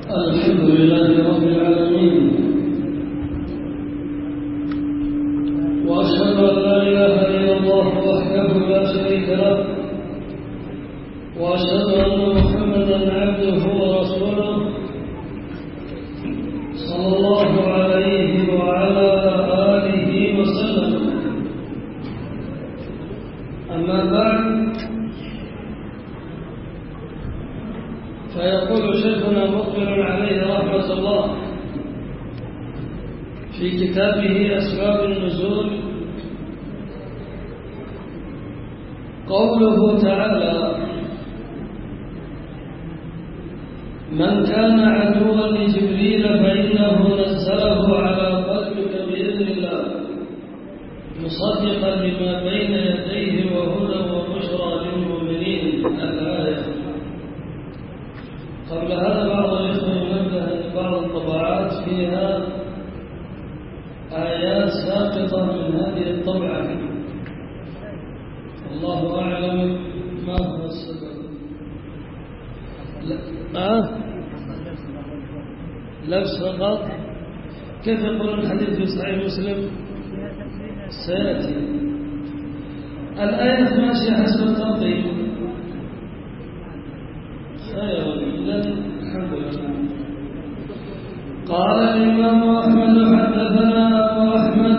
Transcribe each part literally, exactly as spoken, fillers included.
الحمد لله رب العالمين، وأشهد أن لا إله إلا الله وحده لا شريك له، وأشهد أن محمدا عبده ورسوله صلى الله عليه وعلى آله وسلم. أما بعد، فيقول شيخنا مقبل عليه رحمة الله في كتابه أسباب النزول قوله تعالى: من كان عدوا لجبريل فإنه نزله على قلبك بإذن الله مصدقا لما بين يديه وهدى وبشرى للمؤمنين. الآية. قبل هذا بعض الإخوة ينبه أن بعض الطبعات فيها آيات ساقطة من هذه الطبعة، الله أعلم ما هو السبب. أه؟ لبس فقط. كيف يقول الحديث في صحيح مسلم؟ سيأتي. الآية ماشية حسب الترتيب. خير جدا، الحمد لله. قال الإمام أحمد حدثنا أبو أحمد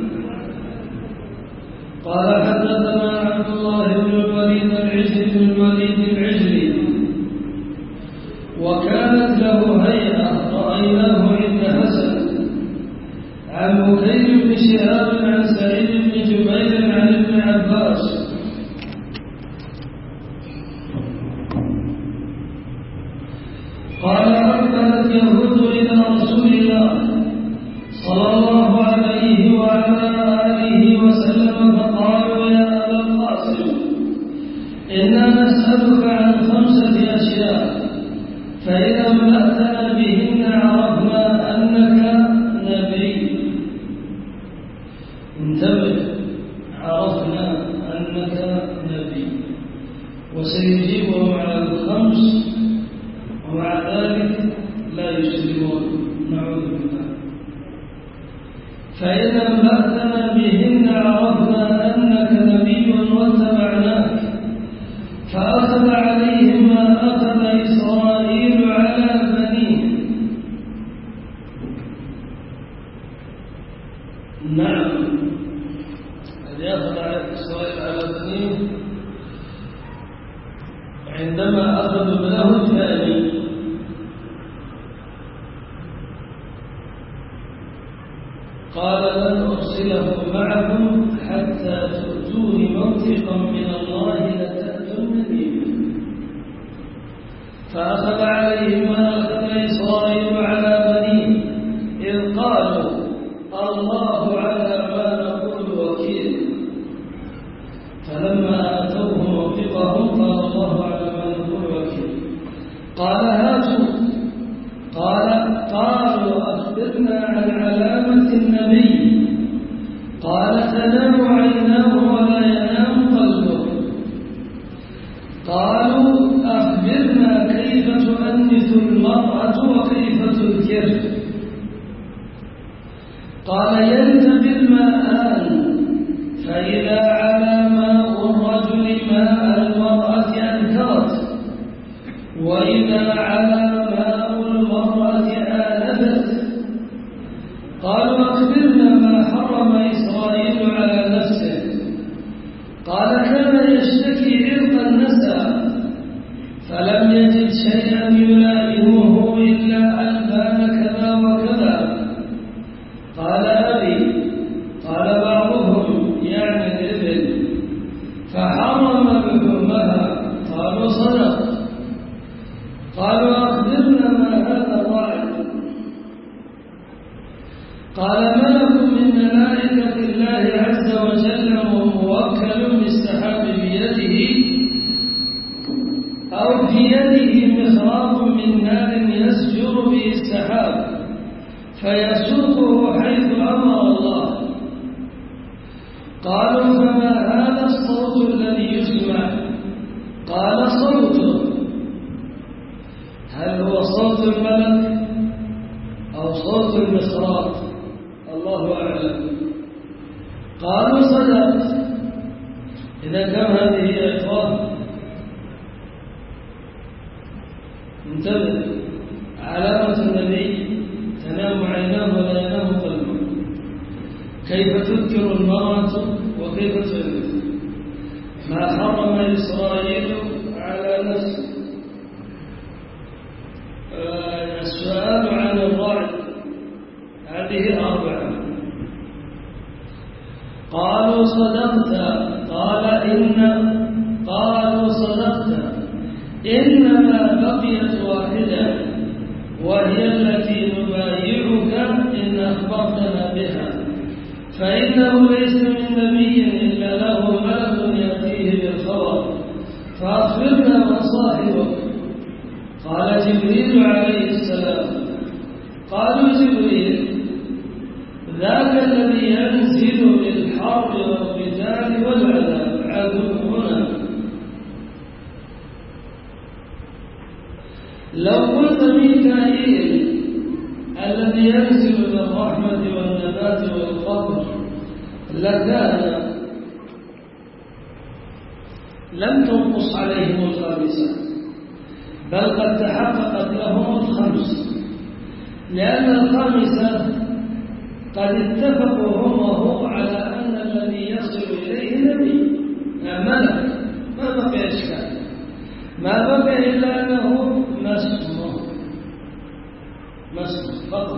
قال حدثنا عبد الله بن الوليد العجلي بن الوليد العجلي، وكانت له هيئة رأيناه عند حسن عن بكير بن شهاب عن سعيد بن جبير عن ابن عباس قال: أقبلت يهود إلى رسول الله صلى الله عليه وعلى آله وسلم فقالوا: يا أبا القاسم، إنا نسألك عن خمسة أشياء، فإذا املأتنا بهن عرفنا أنك نبي. انتبه، عرفنا أنك نبي. وسيجيبهم على الخمس ومع ذلك لا يسلمون، نعوذ بالله. فإذا املأتنا بهن عرفنا أنك نبي واتبعناك. فأخذ عليهم ما أخذ إسرائيل على بنيه. نعم، الذي أخذ إسرائيل على بنيه عندما أخذوا ابنه الثاني. قال: لن أرسله معكم حتى تؤتون موثقا من الله لتأتونني به. فأخذ عليهم ما أخذ إسرائيل على بنيه، إذ قالوا: الله على ما نقول وكيل. فلما آتوه موثقهم قال: الله على ما نقول وكيل. قال: هاتوا. قال: قالوا: أخبرنا عن علامة النبي. قال: تنام عيناه ولا ينام قلبه. قالوا: أخبرنا كيف تؤنث المرأة وكيف تذكر. قال: ينتبه الماءان، فإذا على ماء الرجل ماء المرأة أنكرت، وإذا على ماء المرأة آنفت. قالوا: أخبرنا ما حرم إسرائيل على نفسه. قال: كان يشتكي عرق النسى، فلم يجد شيئا يلائمه إلا ألبان كذا وكذا. قال: أبي. قال بعضهم: يعني الإبل، فحرم بحرمها. قالوا: صدق. قالوا: أخبرنا ما هذا الرعد. قال: ملك من ملائكة الله عز وجل موكل بالسحاب بيده، أو في يده مخراط من نار يسجر به السحاب فيسوقه حيث أمر الله. قالوا: فما هذا الصوت الذي يسمع؟ قال: صوته هل هو صوت الملك أو صوت المصرات؟ الله أعلم. قالوا صدقت. إذا كان هذه يا إخوان انتبه، علامة النبي تنام عيناه ولا ينام قلبه. كيف تذكر المرأة وكيف تذكر ما حرم إسرائيل على نفسه. السؤال عن الرعد هذه أربعة. قالوا صدقت. قال إن قالوا صدقت إنما بقيت واحدة وهي التي نبايعك إن أخبرتنا بها، فإنه ليس من نبي إلا له ملك يأتيه بالخبر، فأخبرنا من صاحبك. قال جبريل عليه السلام. قالوا جبريل ذاك الذي ينزل للحرب والقتال والعذاب عدونا. لو قلت ميكائيل الذي ينزل بالرحمة والنبات والخضر لكان لم تنقص عليهم الخامسة، بل قد تحققت لهم الخمس، لأن الخامسة قد اتفقوا هم وهو على أن الذي يصل إليه نبي ملك. ما بقي إشكال، ما بقي إلا أنه مسمى مسمى فقط.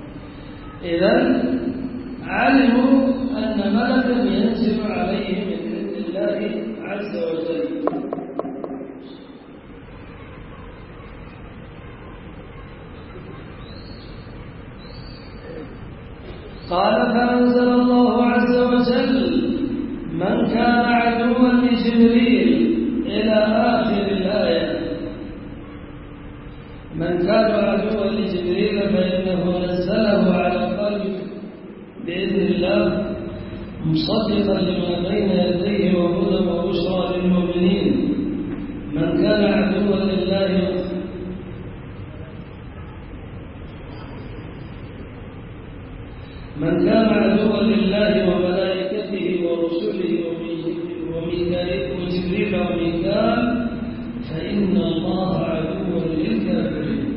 إذن علموا أن ملكا ينزل عليه من عند الله عز وجل. قال فأنزل الله عز وجل من كان عدوا لجبريل إلى آخر الآية. من كان عدوا لجبريل فإنه نزله على قلبك بإذن الله مصدقا لما بين يديه وهدى وبشرى للمؤمنين. من كان عدوا لله من كان عدوا لله وملائكته ورسله وميكائيل وجبريل وميكال فإن الله عدو للكافرين.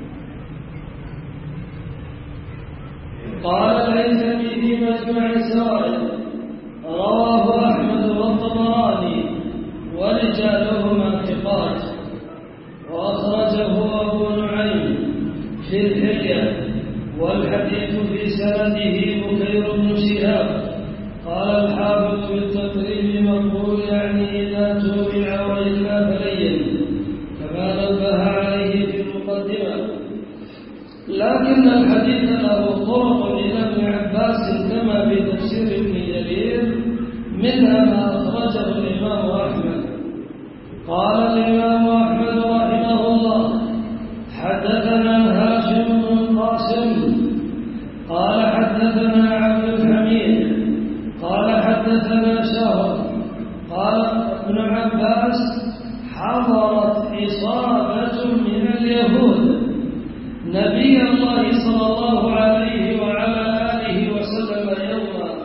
قال الهيثمي في مجمع الزوائد رواه أحمد والطبراني ورجالهما ثقات، وأخرجه أبو نعيم في الحلية، والحديث في سنده بكير بن شهاب. قال الحافظ بالتقريب مقبول، يعني إذا توبع وإلا فلين، كما نبه عليه في المقدمة. لكن الحديث له طرق إلى ابن عباس كما في تفسير ابن جرير، منها ما أخرجه الإمام أحمد. قال الإمام أحمد رحمه الله حدثنا هاشم بن القاسم قال حدثنا عبد الحميد قال حدثنا شهر قال ابن عباس حضرت إصابة من اليهود نبي الله صلى الله عليه وعلى آله وسلم يوما،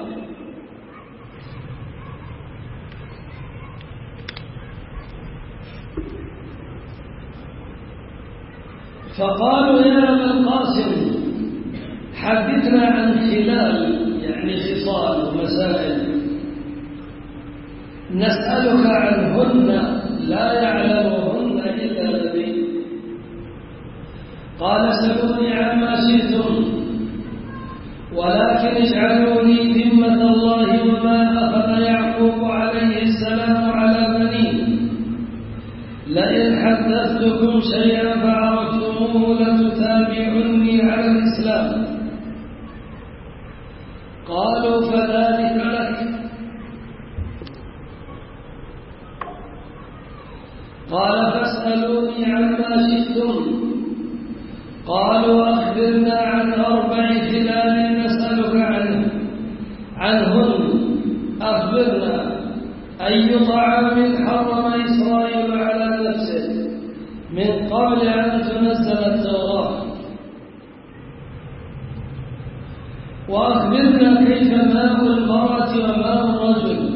فقالوا يا أبا القاسم حدثنا عن خلال، يعني خصال ومسائل نسألك عنهن لا يعلمهن إلا نبي. قال سلوني عما شئتم، ولكن اجعلوا لي ذمة الله وما أخذ يعقوب عليه السلام على بنيه، لئن حدثتكم شيئا فعرفتموه لتتابعني على الإسلام. قالوا فذلك لك. قال فاسألوني عما شئتم. قالوا أخبرنا عن أربع خلال نسألك عنه عنهن. أخبرنا أي طعام حرم إسرائيل على نفسه، من قبل أن تنزل التوراة. وأخبرنا كيف ماء المرأة وماء الرجل،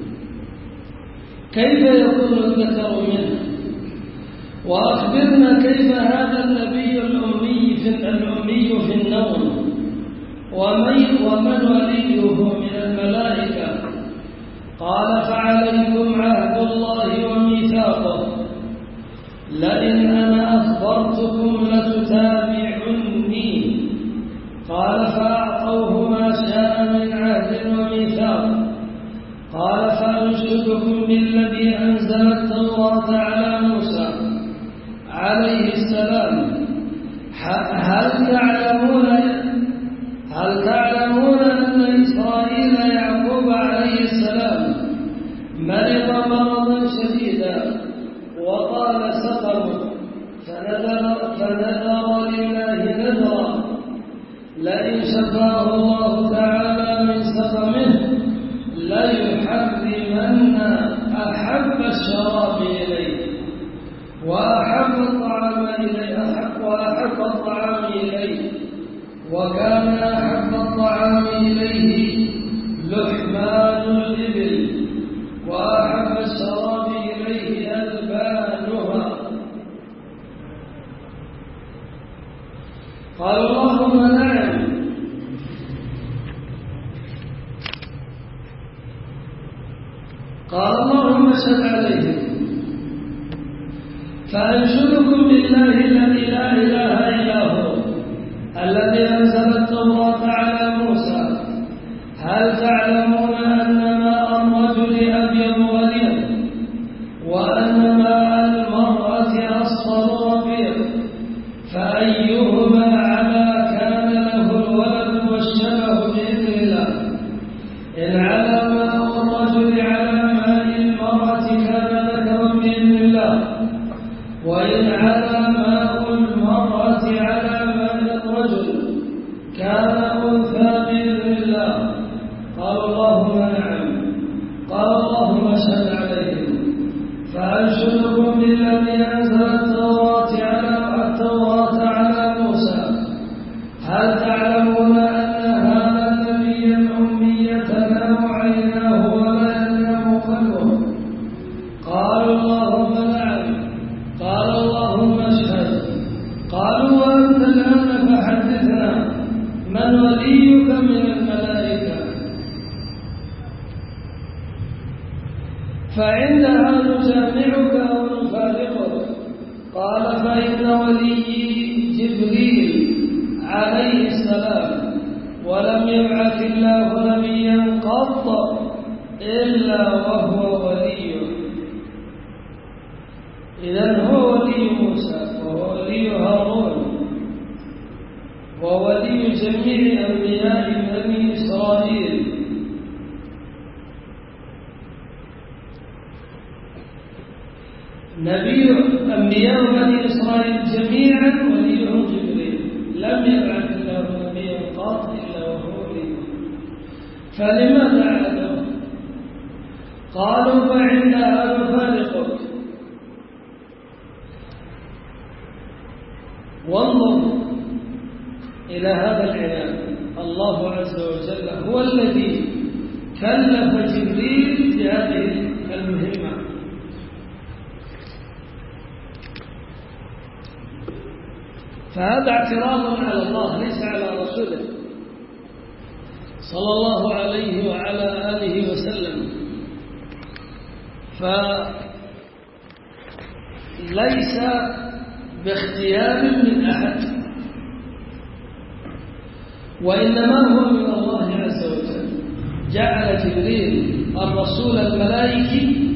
كيف يكون الذكر منه. وأخبرنا كيف هذا النبي الأمي في الأمي في النوم ومن ومن وليه من الملائكة. قال فعليكم عهد الله وميثاقه لئن أنا أخبرتكم لتتابعني. قال فأعطوه ما شاء من عهد وميثاق. قال فأنشدكم بالذي أنزل التوراة على موسى عليه السلام. هل تعلمون هل تعلمون أن إسرائيل يعقوب عليه السلام مرض مرضا شديدا وطال سقمه فنذر, فنذر لله نذرا لئن شفاه الله تعالى من سقمه ليحرمن أحب الشراب إليه وأحب الطعام إليه أحب وأحب الطعام إليه وكان أحب الطعام إليه لحمان الإبل وأحب الشراب إليه ألبانها. قال اللهم نعم. قال اللهم اشهد عليهم. فأنشدكم بالله الذي لا إله إلا هو الذي أنزل التوراة على موسى. هل تعلمون أن ماء الرجل أبيض غليظ وأن ماء المرأة أصفر ربيع فأيهما على كان له الولد والشبه بإذن الله. إن على ماء الرجل على ماء المرأة كان ذكرا بإذن الله وإن على ماء المرأة على ماء الرجل كان أنثى بإذن الله. قال اللهم نعم. قال اللهم اشهد عليهم. فأنشدكم بالذي أنزل التوراة على التوراة على موسى. هل تعلمون أن هذا النبي الأمي تنام عيناه ولا ينام قلبه؟ قالوا اللهم نعم. قال اللهم اشهد. قالوا وأنت الآن فحدثنا من وليك من الملائكة. فعندها نجامعك أو نفارقك. قال فإن وليي جبريل عليه السلام ولم يبعث الله نبيا قط إلا وهو وليه. إذن هو ولي موسى وهو ولي هارون وولي جميع أنبياء بني إسرائيل. نبي أنبياء بني إسرائيل جميعا وليهم جبريل لم يبعث الله نبيا قط إلا وهو وليه. فلماذا عادوا؟ قالوا فعندها نفارقك. وانظر إلى هذا العنان. الله عز وجل هو الذي كلف جبريل بهذه المهمة. فهذا اعتراض على الله ليس على رسوله صلى الله عليه وعلى آله وسلم. فليس باختيار من أحد وإنما هو من الله عز وجل. جعل جبريل الرسول الملائكي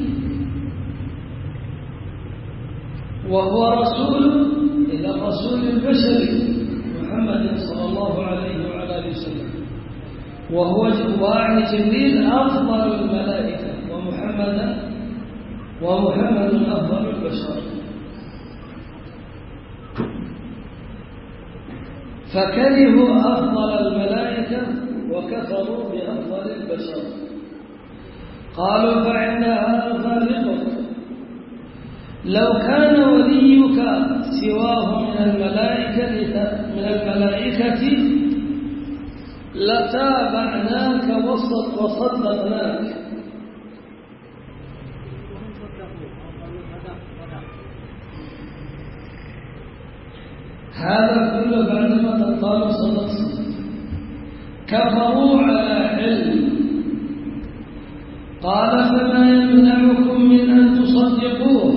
وهو رسول إلى الرسول البشري محمد صلى الله عليه وعلى آله وسلم. وهو وعن جبريل أفضل الملائكة ومحمد ومحمد أفضل البشر. فكرهوا أفضل الملائكة وكفروا بأفضل البشر. قالوا فعندها نفارقك. لو كان وليك سواه من الملائكة من الملائكة لتابعناك وصدقناك. هذا كله بعدما تقال صدق كفروا على علم. قال فما يمنعكم من أن تصدقوه؟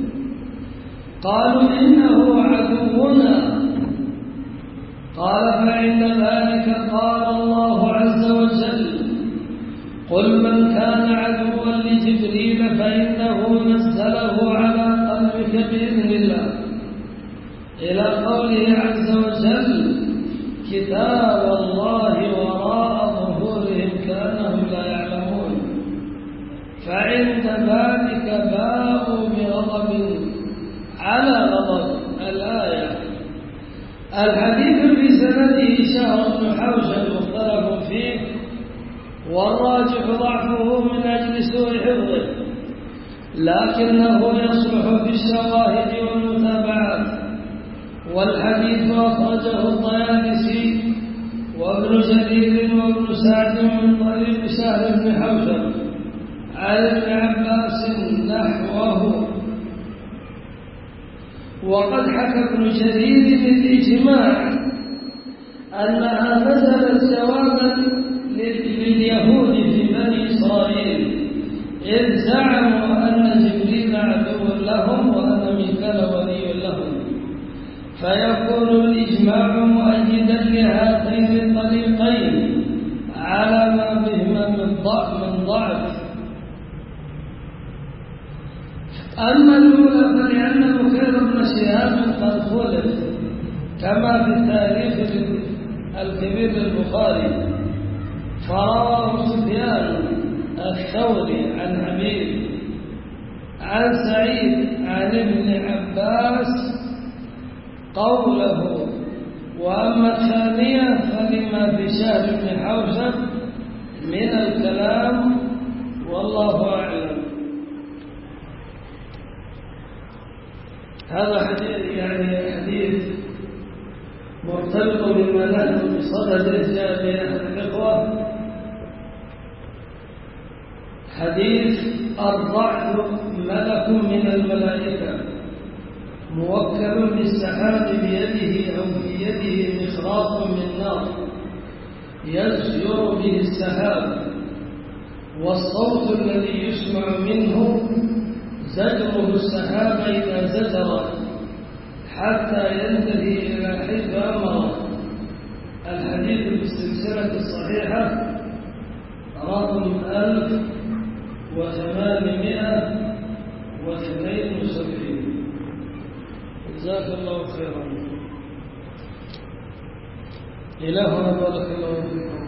قالوا إنه عدونا. قال فعند ذلك قال الله عز وجل قل من كان عدوا لجبريل فإنه نزله على قلبك بإذن الله إلى قوله عز وجل كتاب الله وراء ظهورهم كأنهم لا يعلمون. فعند ذلك باءوا بغضب على غضب. الآية. الحديث في سنده شهر بن حوشب مختلف فيه، والراجح ضعفه من أجل سوء حفظه، لكنه يصلح في الشواهد والمتابعات. والحديث أخرجه الطيالسي وابن جرير وابن سعد من طريق سهل بن حوشب عن ابن عباس نحوه. وقد حكى ابن جرير بالإجماع أنها نزلت جوابا لليهود في بني إسرائيل إذ زعموا أن جبريل عدو لهم وأن ميكال ولي لهم، فيكون الإجماع مؤيدا لهاتين الطريقين على ما بهما من ضعف. أما الأولى فلأن بكير بن شهاب قد خلف كما في التاريخ الكبير للبخاري، فرواه سفيان الثوري عن حبيب عن سعيد عن ابن عباس قوله. وأما الثانية فلما في شهر بن حوشب من الكلام والله أعلم. هذا حديث يعني حديث مرتبط بما نحن بصدده جاء بين الإخوة. حديث الرعد ملك من الملائكة موكل بالسحاب بيده أو في يده مخراط من نار يزجر به السحاب، والصوت الذي يسمع منه زجره السحاب إذا زجر حتى ينتهي إلى حيث أمره. الحديث بالسلسلة الصحيحة رقم ألف وثمانمائة واثنين وسبعين. جزاك الله خيرا. إلهنا بارك الله فيكم.